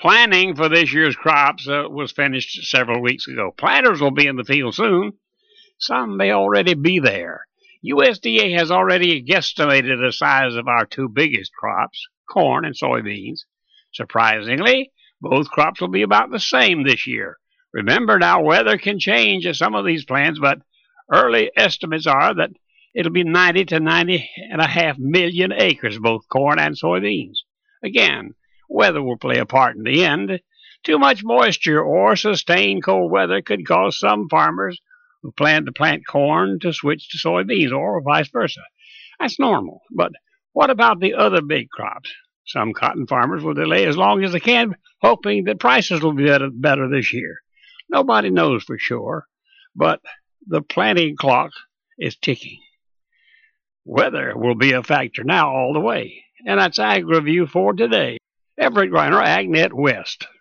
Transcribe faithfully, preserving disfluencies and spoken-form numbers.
Planning for this year's crops uh, was finished several weeks ago. Planters will be in the field soon. Some may already be there. U S D A has already guesstimated the size of our two biggest crops, corn and soybeans. Surprisingly, both crops will be about the same this year. Remember now, weather can change some of these plans, but early estimates are that it'll be ninety to ninety and a half million acres, both corn and soybeans. Again, weather will play a part in the end. Too much moisture or sustained cold weather could cause some farmers who plan to plant corn to switch to soybeans or vice versa. That's normal. But what about the other big crops? Some cotton farmers will delay as long as they can, hoping that prices will be better, better this year. Nobody knows for sure, but the planting clock is ticking. Weather will be a factor now all the way. And that's Ag Review for today. Everett Griner, AgNet West.